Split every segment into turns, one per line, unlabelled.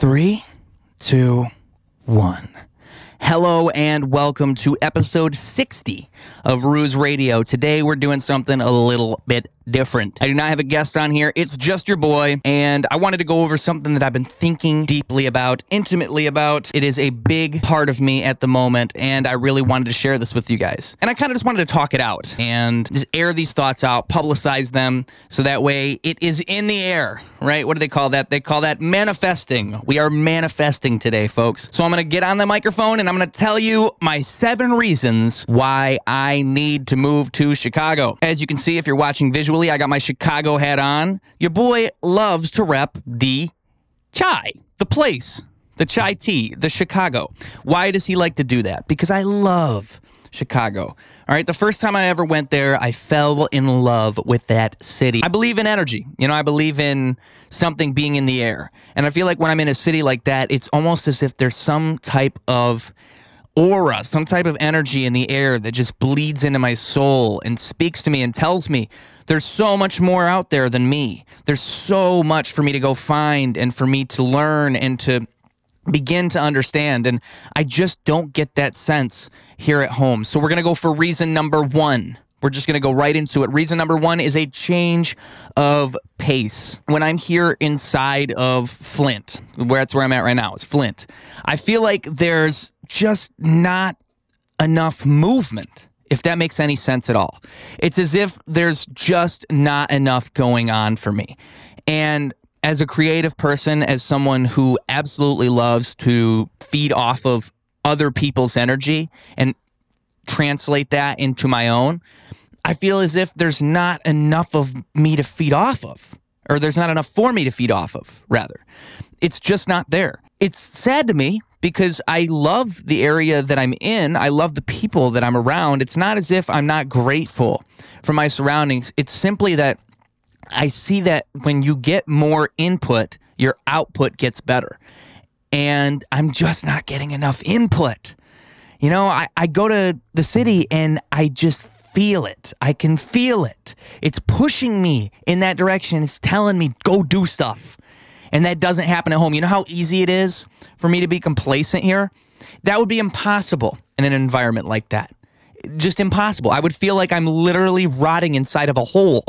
3, 2, 1. Hello and welcome to episode 60 of Ruse Radio. Today we're doing something a little bit different. I do not have a guest on here. It's just your boy, and I wanted to go over something that I've been thinking deeply about, intimately about. It is a big part of me at the moment, and I really wanted to share this with you guys. And I kind of just wanted to talk it out and just air these thoughts out, publicize them, so that way it is in the air, right? What do they call that? They call that manifesting. We are manifesting today, folks. So I'm going to get on the microphone and I'm going to tell you my 7 reasons why I need to move to Chicago. As you can see, if you're watching visually, I got my Chicago hat on. Your boy loves to rep the chai, the place, the chai tea, the Chicago. Why does he like to do that? Because I love Chicago. All right, the first time I ever went there, I fell in love with that city. I believe in energy. You know, I believe in something being in the air. And I feel like when I'm in a city like that, it's almost as if there's some type of aura, some type of energy in the air that just bleeds into my soul and speaks to me and tells me there's so much more out there than me. There's so much for me to go find and for me to learn and to begin to understand. And I just don't get that sense here at home. So we're going to go for reason number 1. We're just going to go right into it. Reason number 1 is a change of pace. When I'm here inside of Flint, that's where I'm at right now, is Flint, I feel like there's just not enough movement, if that makes any sense at all. It's as if there's just not enough going on for me. And as a creative person, as someone who absolutely loves to feed off of other people's energy and translate that into my own, I feel as if there's not enough of me to feed off of, or there's not enough for me to feed off of, rather. It's just not there. It's sad to me because I love the area that I'm in. I love the people that I'm around. It's not as if I'm not grateful for my surroundings. It's simply that I see that when you get more input, your output gets better. And I'm just not getting enough input. You know, I go to the city and I just feel it. I can feel it. It's pushing me in that direction. It's telling me, go do stuff. And that doesn't happen at home. You know how easy it is for me to be complacent here? That would be impossible in an environment like that. Just impossible. I would feel like I'm literally rotting inside of a hole.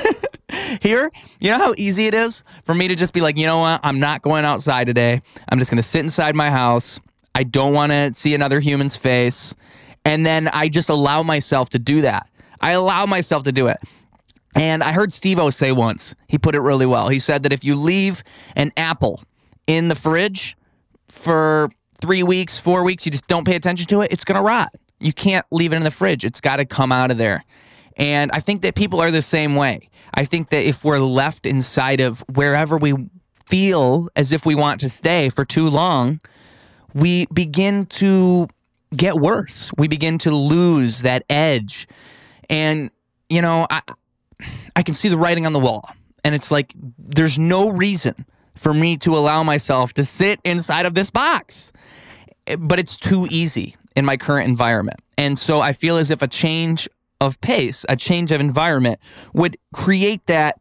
Here, you know how easy it is for me to just be like, you know what? I'm not going outside today. I'm just going to sit inside my house. I don't want to see another human's face. And then I just allow myself to do that. I allow myself to do it. And I heard Steve-O say once, he put it really well. He said that if you leave an apple in the fridge for 3 weeks, 4 weeks, you just don't pay attention to it, it's going to rot. You can't leave it in the fridge. It's got to come out of there. And I think that people are the same way. I think that if we're left inside of wherever we feel as if we want to stay for too long, we begin to get worse. We begin to lose that edge. And, you know, I can see the writing on the wall. And it's like, there's no reason for me to allow myself to sit inside of this box. But it's too easy in my current environment. And so I feel as if a change of pace, a change of environment would create that,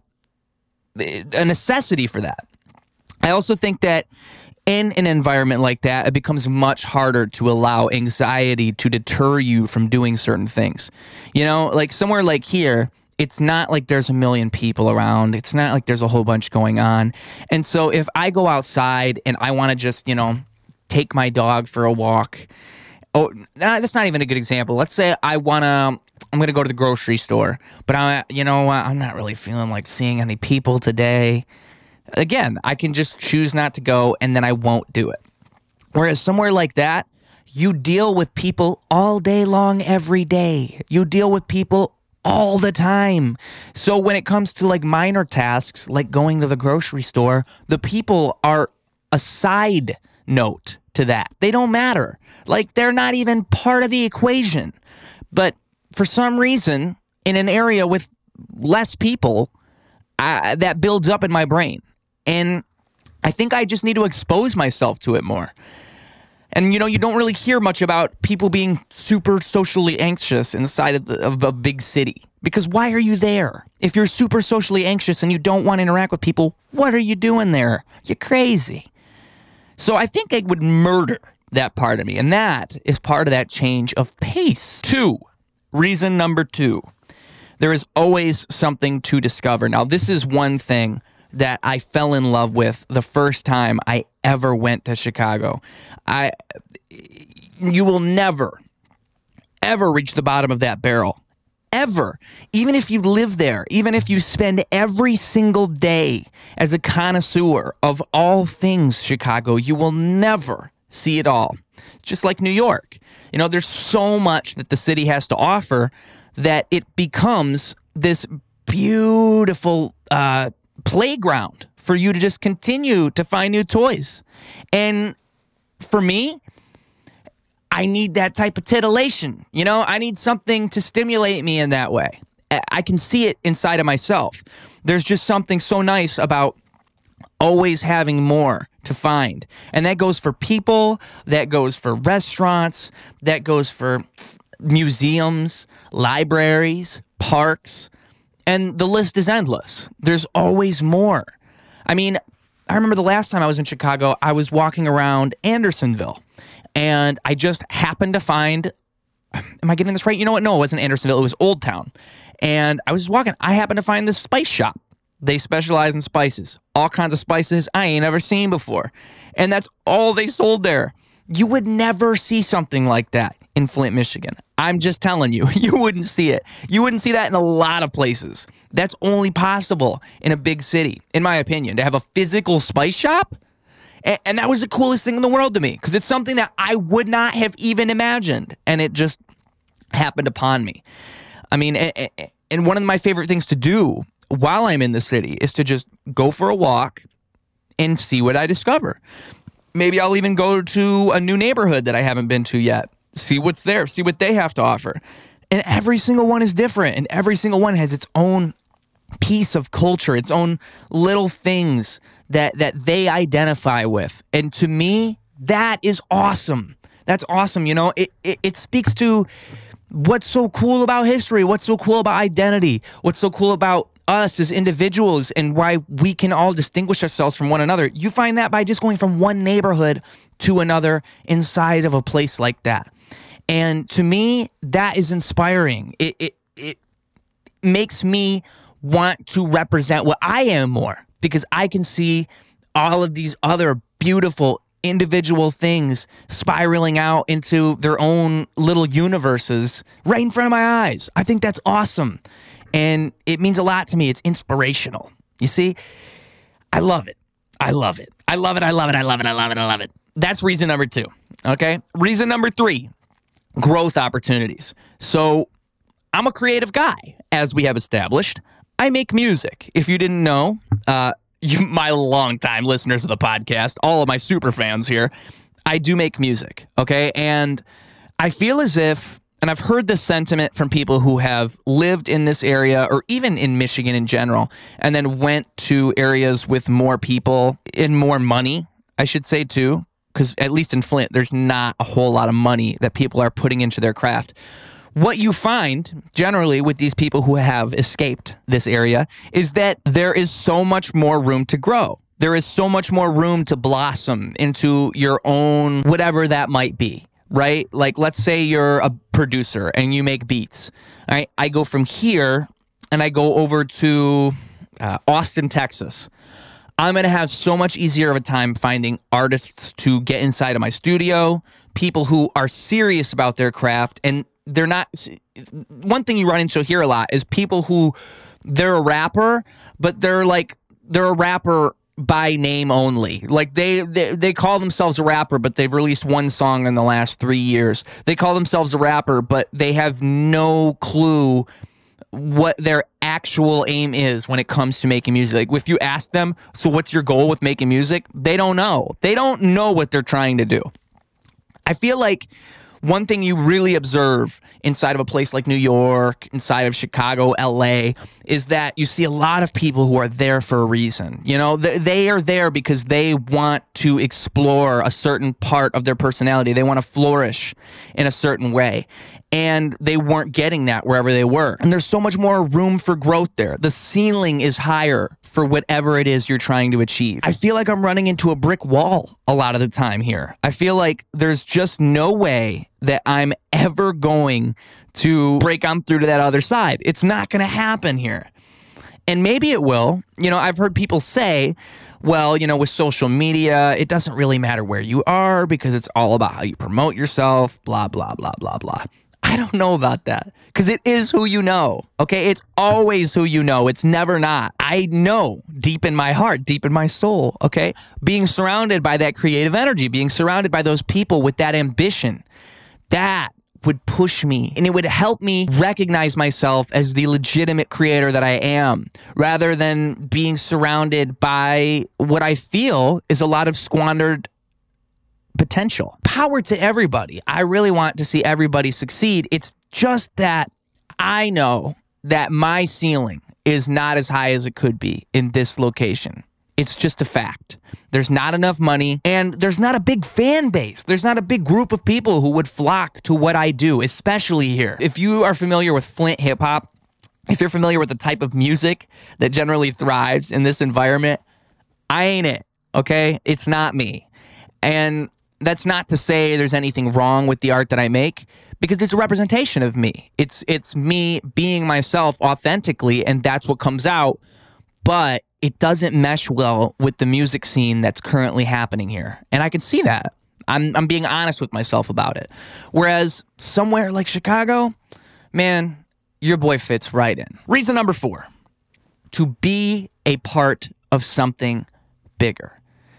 a necessity for that. I also think that in an environment like that, it becomes much harder to allow anxiety to deter you from doing certain things. You know, like somewhere like here, it's not like there's a million people around. It's not like there's a whole bunch going on. And so if I go outside and I want to just, you know, take my dog for a walk. Oh, that's not even a good example. Let's say I'm going to go to the grocery store, but I'm not really feeling like seeing any people today. Again, I can just choose not to go and then I won't do it. Whereas somewhere like that, you deal with people all day long, every day. You deal with people all the time. So when it comes to like minor tasks, like going to the grocery store, the people are a side note to that. They don't matter. Like they're not even part of the equation. But for some reason, in an area with less people, that builds up in my brain. And I think I just need to expose myself to it more. And, you know, you don't really hear much about people being super socially anxious inside of a big city. Because why are you there? If you're super socially anxious and you don't want to interact with people, what are you doing there? You're crazy. So I think I would murder that part of me. And that is part of that change of pace. Reason number 2. There is always something to discover. Now, this is one thing that I fell in love with the first time I ever went to Chicago. You will never, ever reach the bottom of that barrel. Ever. Even if you live there, even if you spend every single day as a connoisseur of all things Chicago, you will never see it all. Just like New York. You know, there's so much that the city has to offer that it becomes this beautiful playground for you to just continue to find new toys. And for me, I need that type of titillation. You know, I need something to stimulate me in that way. I can see it inside of myself. There's just something so nice about always having more to find. And that goes for people, that goes for restaurants, that goes for museums, libraries, parks, and the list is endless. There's always more. I mean, I remember the last time I was in Chicago, I was walking around Andersonville, and I just happened to find, am I getting this right? You know what? No, it wasn't Andersonville. It was Old Town. And I was just walking. I happened to find this spice shop. They specialize in spices. All kinds of spices I ain't ever seen before. And that's all they sold there. You would never see something like that in Flint, Michigan. I'm just telling you, you wouldn't see it. You wouldn't see that in a lot of places. That's only possible in a big city, in my opinion, to have a physical spice shop. And that was the coolest thing in the world to me, because it's something that I would not have even imagined. And it just happened upon me. I mean, and one of my favorite things to do while I'm in the city is to just go for a walk and see what I discover. Maybe I'll even go to a new neighborhood that I haven't been to yet. See what's there. See what they have to offer. And every single one is different. And every single one has its own piece of culture, its own little things that they identify with. And to me, that is awesome. That's awesome. You know, it speaks to what's so cool about history, what's so cool about identity, what's so cool about us as individuals, and why we can all distinguish ourselves from one another. You find that by just going from one neighborhood to another inside of a place like that. And to me, that is inspiring. It makes me want to represent what I am more, because I can see all of these other beautiful individual things spiraling out into their own little universes right in front of my eyes. I think that's awesome. And it means a lot to me. It's inspirational. You see, I love it. I love it. I love it. I love it. I love it. I love it. I love it. That's reason number 2. Okay. Reason number 3, growth opportunities. So I'm a creative guy, as we have established. I make music. If you didn't know, my longtime listeners of the podcast, all of my super fans here, I do make music. Okay. And I feel as if, and I've heard this sentiment from people who have lived in this area, or even in Michigan in general, and then went to areas with more people and more money, I should say too, because at least in Flint, there's not a whole lot of money that people are putting into their craft. What you find generally with these people who have escaped this area is that there is so much more room to grow. There is so much more room to blossom into your own, whatever that might be. Right? Like, let's say you're a producer and you make beats. All right? I go from here and I go over to Austin, Texas. I'm going to have so much easier of a time finding artists to get inside of my studio, people who are serious about their craft. And they're not, one thing you run into here a lot is people who, they're a rapper, but they're a rapper by name only. Like they call themselves a rapper, but they've released one song in the last 3 years. They call themselves a rapper, but they have no clue what their actual aim is when it comes to making music. Like, if you ask them, so what's your goal with making music? They don't know. They don't know what they're trying to do. I feel like one thing you really observe inside of a place like New York, inside of Chicago, LA, is that you see a lot of people who are there for a reason. You know, they are there because they want to explore a certain part of their personality. They want to flourish in a certain way. And they weren't getting that wherever they were. And there's so much more room for growth there. The ceiling is higher for whatever it is you're trying to achieve. I feel like I'm running into a brick wall a lot of the time here. I feel like there's just no way that I'm ever going to break on through to that other side. It's not going to happen here. And maybe it will. You know, I've heard people say, well, you know, with social media, it doesn't really matter where you are because it's all about how you promote yourself, blah, blah, blah, blah, blah. I don't know about that because it is who you know, okay? It's always who you know. It's never not. I know deep in my heart, deep in my soul, okay? Being surrounded by that creative energy, being surrounded by those people with that ambition, that would push me and it would help me recognize myself as the legitimate creator that I am rather than being surrounded by what I feel is a lot of squandered potential. Power to everybody. I really want to see everybody succeed. It's just that I know that my ceiling is not as high as it could be in this location. It's just a fact. There's not enough money and there's not a big fan base. There's not a big group of people who would flock to what I do, especially here. If you are familiar with Flint hip hop, if you're familiar with the type of music that generally thrives in this environment, I ain't it, okay? It's not me. And that's not to say there's anything wrong with the art that I make because it's a representation of me. It's me being myself authentically and that's what comes out, but it doesn't mesh well with the music scene that's currently happening here. And I can see that. I'm being honest with myself about it. Whereas somewhere like Chicago, man, your boy fits right in. Reason number 4, to be a part of something bigger.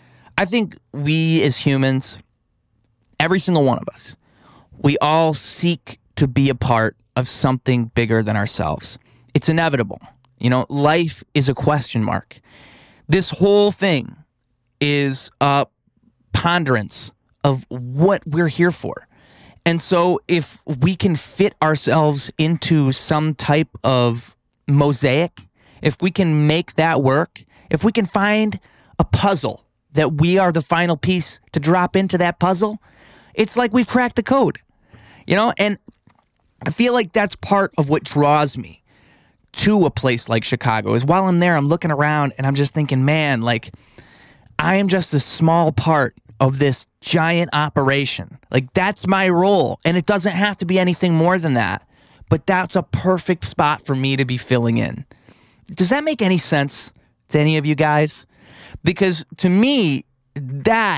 I think we as humans, every single one of us, we all seek to be a part of something bigger than ourselves. It's inevitable. You know, life is a question mark. This whole thing is a ponderance of what we're here for. And so if we can fit ourselves into some type of mosaic, if we can make that work, if we can find a puzzle that we are the final piece to drop into that puzzle, it's like we've cracked the code, you know? And I feel like that's part of what draws me to a place like Chicago is while I'm there, I'm looking around and I'm just thinking, man, like I am just a small part of this giant operation. Like that's my role. And it doesn't have to be anything more than that, but that's a perfect spot for me to be filling in. Does that make any sense to any of you guys? Because to me, that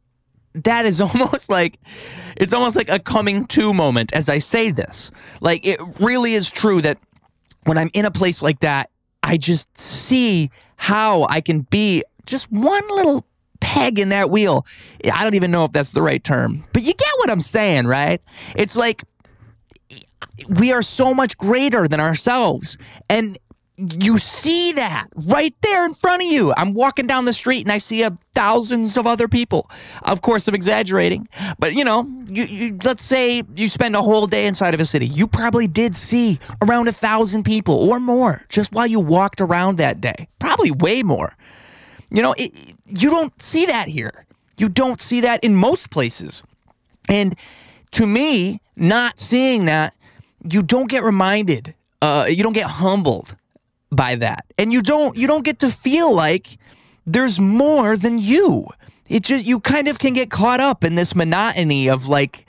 is almost like, it's almost like a coming to moment as I say this. Like it really is true that when I'm in a place like that, I just see how I can be just one little peg in that wheel. I don't even know if that's the right term, but you get what I'm saying, right? It's like we are so much greater than ourselves. And you see that right there in front of you. I'm walking down the street and I see thousands of other people. Of course, I'm exaggerating, but you know, you let's say you spend a whole day inside of a city. You probably did see around 1,000 people or more just while you walked around that day. Probably way more. You know, you don't see that here. You don't see that in most places. And to me, not seeing that, you don't get reminded. You don't get humbled by that. And you don't get to feel like there's more than you. It just, you kind of can get caught up in this monotony of like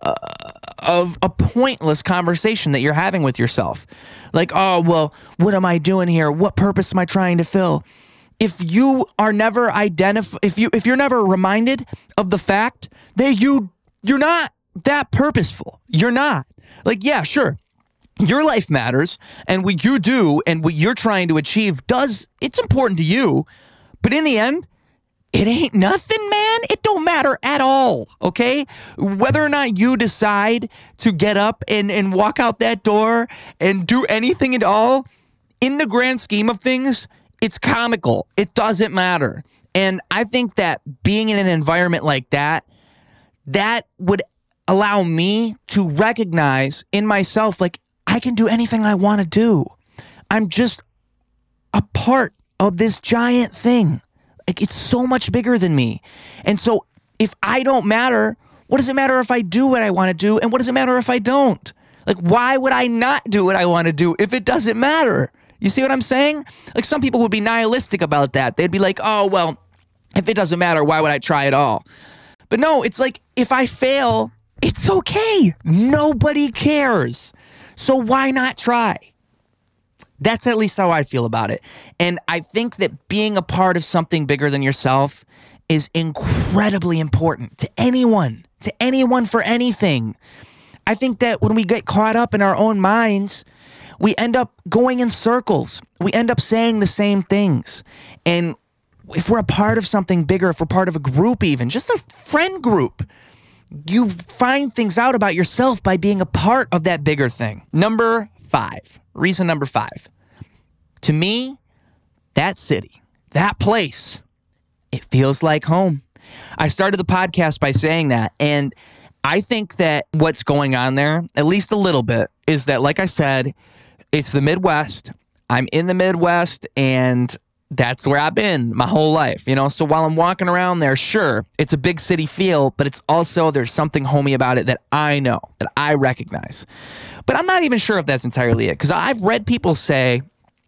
of a pointless conversation that you're having with yourself. Like, oh, well, what am I doing here? What purpose am I trying to fill? If you are never if you're never reminded of the fact that you're not that purposeful. You're not. Like, yeah, sure. Your life matters, and what you do and what you're trying to achieve it's important to you, but in the end, it ain't nothing, man. It don't matter at all, okay? Whether or not you decide to get up and walk out that door and do anything at all, in the grand scheme of things, it's comical. It doesn't matter. And I think that being in an environment like that would allow me to recognize in myself, like, I can do anything I want to do. I'm just a part of this giant thing. Like, it's so much bigger than me. And so if I don't matter, what does it matter if I do what I want to do? And what does it matter if I don't? Like, why would I not do what I want to do if it doesn't matter? You see what I'm saying? Like, some people would be nihilistic about that. They'd be like, oh, well, if it doesn't matter, why would I try at all? But no, it's like, if I fail, it's okay. Nobody cares. So why not try? That's at least how I feel about it. And I think that being a part of something bigger than yourself is incredibly important to anyone for anything. I think that when we get caught up in our own minds, we end up going in circles. We end up saying the same things. And if we're a part of something bigger, if we're part of a group even, just a friend group, you find things out about yourself by being a part of that bigger thing. Number 5. Reason number 5. To me, that city, that place, it feels like home. I started the podcast by saying that, and I think that what's going on there, at least a little bit, is that, like I said, it's the Midwest. I'm in the Midwest, and that's where I've been my whole life, you know? So while I'm walking around there, sure, it's a big city feel, but it's also, there's something homey about it that I know, that I recognize. But I'm not even sure if that's entirely it, because I've read people say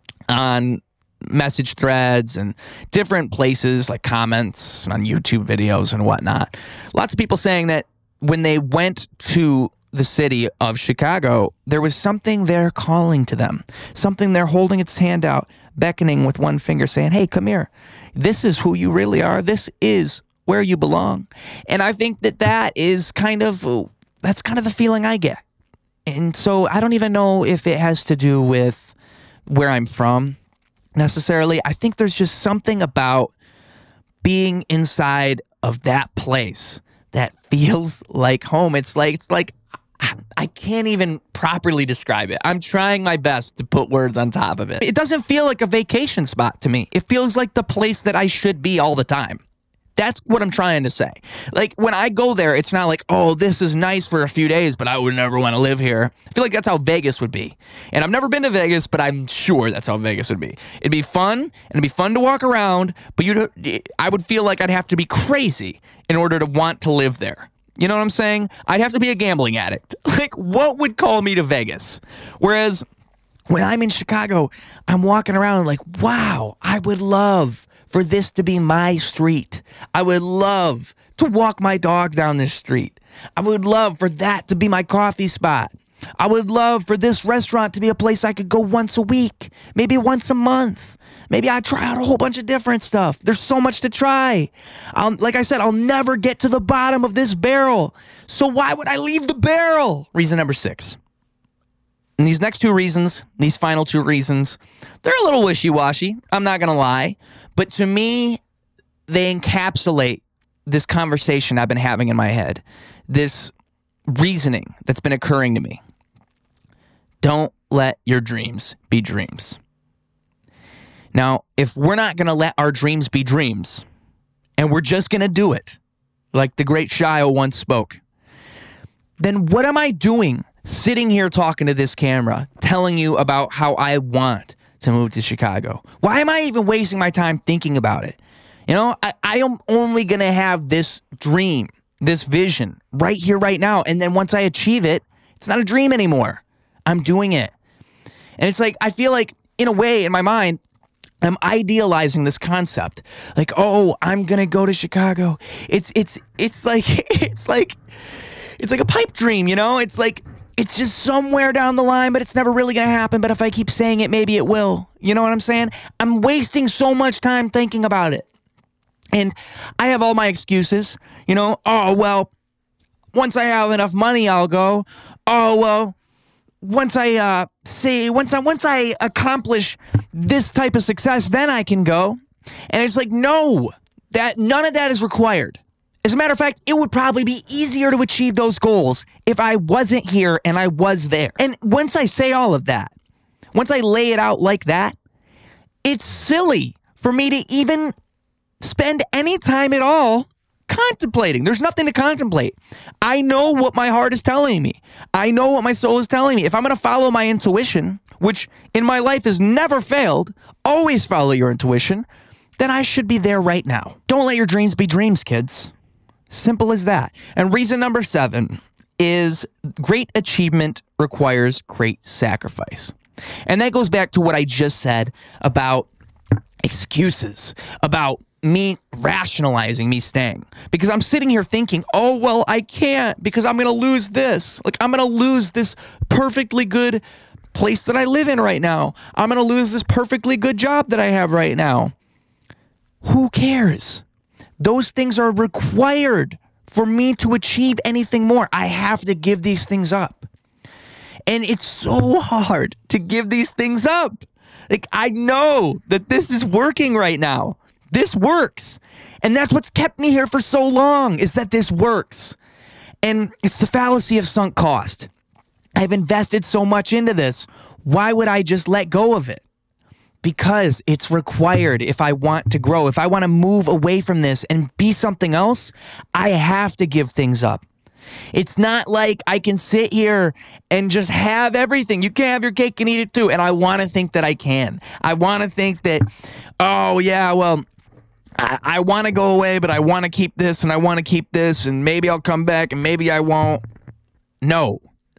on message threads and different places, like comments on YouTube videos and whatnot, lots of people saying that when they went to the city of Chicago, there was something there calling to them, something there holding its hand out, beckoning with one finger, saying, hey, come here. This is who you really are. This is where you belong. And I think that that is that's kind of the feeling I get. And so I don't even know if it has to do with where I'm from necessarily. I think there's just something about being inside of that place that feels like home. It's like I can't even properly describe it. I'm trying my best to put words on top of it. It doesn't feel like a vacation spot to me. It feels like the place that I should be all the time. That's what I'm trying to say. Like, when I go there, it's not like, oh, this is nice for a few days, but I would never want to live here. I feel like that's how Vegas would be. And I've never been to Vegas, but I'm sure that's how Vegas would be. It'd be fun, and it'd be fun to walk around, but I would feel like I'd have to be crazy in order to want to live there. You know what I'm saying? I'd have to be a gambling addict. Like, what would call me to Vegas? Whereas when I'm in Chicago, I'm walking around like, wow, I would love for this to be my street. I would love to walk my dog down this street. I would love for that to be my coffee spot. I would love for this restaurant to be a place I could go once a week, maybe once a month. Maybe I try out a whole bunch of different stuff. There's so much to try. Like I said, I'll never get to the bottom of this barrel. So why would I leave the barrel? Reason number 6. And these next 2 reasons, these final 2 reasons, they're a little wishy-washy. I'm not going to lie. But to me, they encapsulate this conversation I've been having in my head, this reasoning that's been occurring to me. Don't let your dreams be dreams. Now, if we're not going to let our dreams be dreams, and we're just going to do it, like the great Shia once spoke, then what am I doing sitting here talking to this camera, telling you about how I want to move to Chicago? Why am I even wasting my time thinking about it? You know, I am only going to have this dream, this vision right here, right now. And then once I achieve it, it's not a dream anymore. I'm doing it. And it's like, I feel like in a way in my mind, I'm idealizing this concept. Like, oh, I'm going to go to Chicago. It's like a pipe dream, you know? It's like, it's just somewhere down the line, but it's never really going to happen. But if I keep saying it, maybe it will. You know what I'm saying? I'm wasting so much time thinking about it. And I have all my excuses, you know? Oh, well, once I have enough money, I'll go. Oh, well, once I accomplish this type of success, then I can go. And it's like, no, none of that is required. As a matter of fact, it would probably be easier to achieve those goals if I wasn't here and I was there. And once I say all of that, once I lay it out like that, it's silly for me to even spend any time at all contemplating? There's nothing to contemplate. I know what my heart is telling me. I know what my soul is telling me. If I'm going to follow my intuition, which in my life has never failed, always follow your intuition, then I should be there right now. Don't let your dreams be dreams, kids. Simple as that. And reason number 7 is great achievement requires great sacrifice. And that goes back to what I just said about excuses, about me rationalizing me staying. Because I'm sitting here thinking, oh, well, I can't because I'm going to lose this. Like, I'm going to lose this perfectly good place that I live in right now. I'm going to lose this perfectly good job that I have right now. Who cares? Those things are required for me to achieve anything more. I have to give these things up. And it's so hard to give these things up. Like, I know that this is working right now. This works. And that's what's kept me here for so long, is that this works. And it's the fallacy of sunk cost. I've invested so much into this. Why would I just let go of it? Because it's required if I want to grow. If I want to move away from this and be something else, I have to give things up. It's not like I can sit here and just have everything. You can't have your cake and eat it too. And I want to think that I can. I want to think that, oh yeah, well, I want to go away, but I want to keep this and I want to keep this and maybe I'll come back and maybe I won't. No.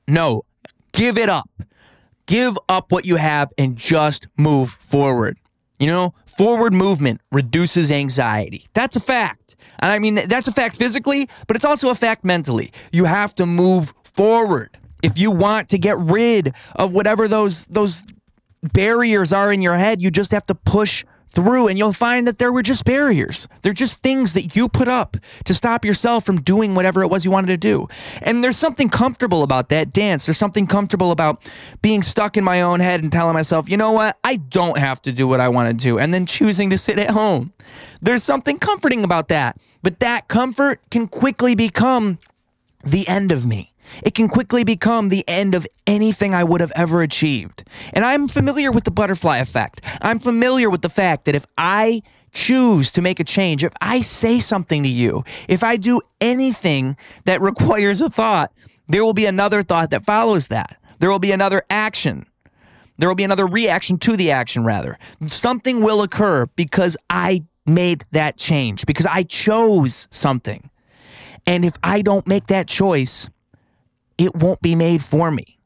Give it up. Give up what you have and just move forward. You know, forward movement reduces anxiety. That's a fact. And I mean, that's a fact physically, but it's also a fact mentally. You have to move forward. If you want to get rid of whatever those barriers are in your head, you just have to push through, and you'll find that there were just barriers. They're just things that you put up to stop yourself from doing whatever it was you wanted to do. And there's something comfortable about that dance. There's something comfortable about being stuck in my own head and telling myself, you know what? I don't have to do what I want to do, and then choosing to sit at home. There's something comforting about that. But that comfort can quickly become the end of me. It can quickly become the end of anything I would have ever achieved. And I'm familiar with the butterfly effect. I'm familiar with the fact that if I choose to make a change, if I say something to you, if I do anything that requires a thought, there will be another thought that follows that. There will be another action. There will be another reaction to the action, rather. Something will occur because I made that change, because I chose something. And if I don't make that choice, it won't be made for me.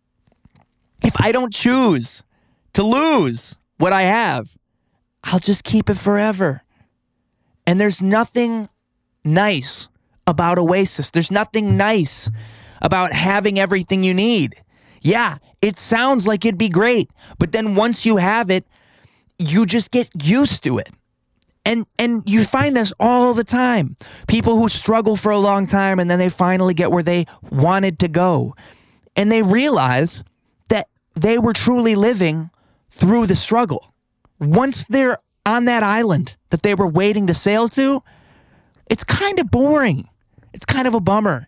If I don't choose to lose what I have, I'll just keep it forever. And there's nothing nice about Oasis. There's nothing nice about having everything you need. Yeah, it sounds like it'd be great, but then once you have it, you just get used to it. And you find this all the time. People who struggle for a long time and then they finally get where they wanted to go. And they realize that they were truly living through the struggle. Once they're on that island that they were waiting to sail to, it's kind of boring. It's kind of a bummer.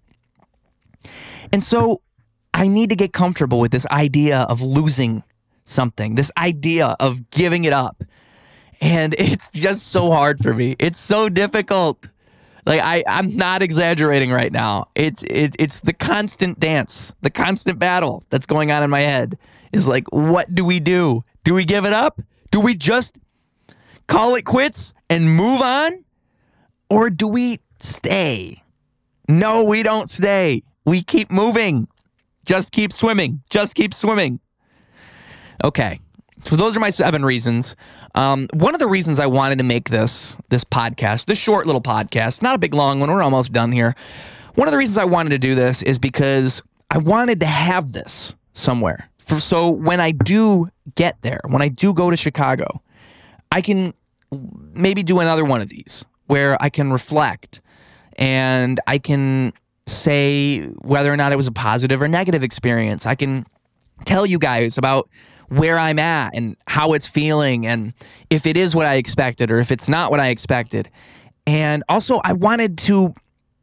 And so I need to get comfortable with this idea of losing something, this idea of giving it up. And it's just so hard for me. It's so difficult. Like, I'm not exaggerating right now. It's the constant dance, the constant battle that's going on in my head. Is like, what do we do? Do we give it up? Do we just call it quits and move on? Or do we stay? No, we don't stay. We keep moving. Just keep swimming. Just keep swimming. Okay. So those are my 7 reasons. One of the reasons I wanted to make this podcast, this short little podcast, not a big long one, we're almost done here. One of the reasons I wanted to do this is because I wanted to have this somewhere. So when I do get there, when I do go to Chicago, I can maybe do another one of these where I can reflect and I can say whether or not it was a positive or negative experience. I can tell you guys about where I'm at and how it's feeling and if it is what I expected or if it's not what I expected. And also I wanted to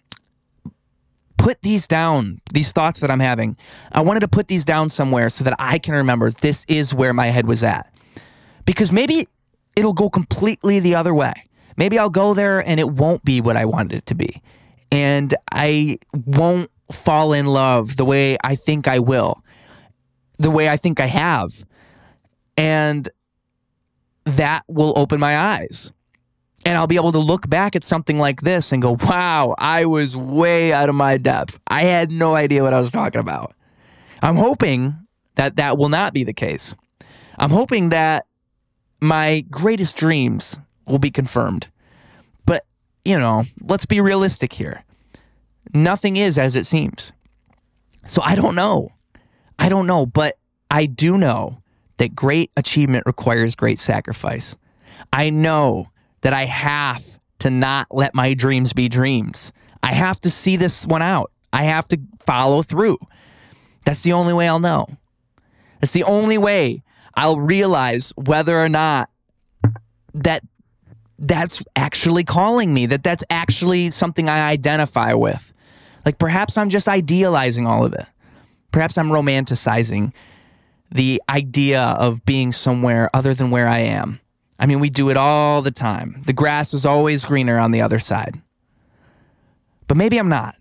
put these down, these thoughts that I'm having. I wanted to put these down somewhere so that I can remember this is where my head was at. Because maybe it'll go completely the other way. Maybe I'll go there and it won't be what I wanted it to be. And I won't fall in love the way I think I will, the way I think I have. And that will open my eyes. And I'll be able to look back at something like this and go, wow, I was way out of my depth. I had no idea what I was talking about. I'm hoping that that will not be the case. I'm hoping that my greatest dreams will be confirmed. But, you know, let's be realistic here. Nothing is as it seems. So I don't know. But I do know that great achievement requires great sacrifice. I know that I have to not let my dreams be dreams. I have to see this one out. I have to follow through. That's the only way I'll know. That's the only way I'll realize whether or not that's actually calling me, that's actually something I identify with. Like perhaps I'm just idealizing all of it. Perhaps I'm romanticizing the idea of being somewhere other than where I am. I mean, we do it all the time. The grass is always greener on the other side. But maybe I'm not.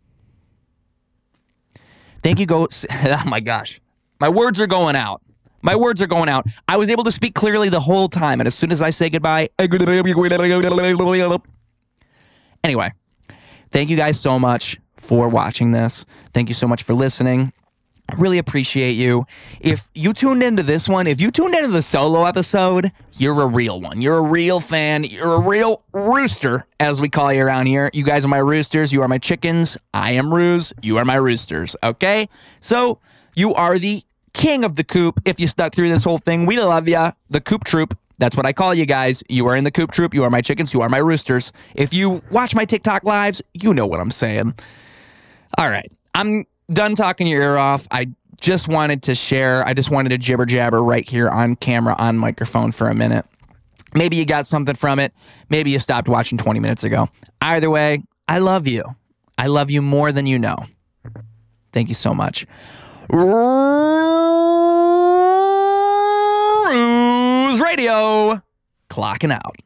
Thank you, oh my gosh. My words are going out. I was able to speak clearly the whole time, and as soon as I say goodbye, anyway, thank you guys so much for watching this. Thank you so much for listening. I really appreciate you. If you tuned into this one, if you tuned into the solo episode, you're a real one. You're a real fan. You're a real rooster, as we call you around here. You guys are my roosters. You are my chickens. I am Ruse. You are my roosters. Okay? So you are the king of the coop. If you stuck through this whole thing, we love ya. The Coop Troop. That's what I call you guys. You are in the Coop Troop. You are my chickens. You are my roosters. If you watch my TikTok lives, you know what I'm saying. All right. I'm done talking your ear off. I just wanted to share. I just wanted to jibber jabber right here on camera, on microphone for a minute. Maybe you got something from it. Maybe you stopped watching 20 minutes ago. Either way, I love you. I love you more than you know. Thank you so much. Ruse Radio, clocking out.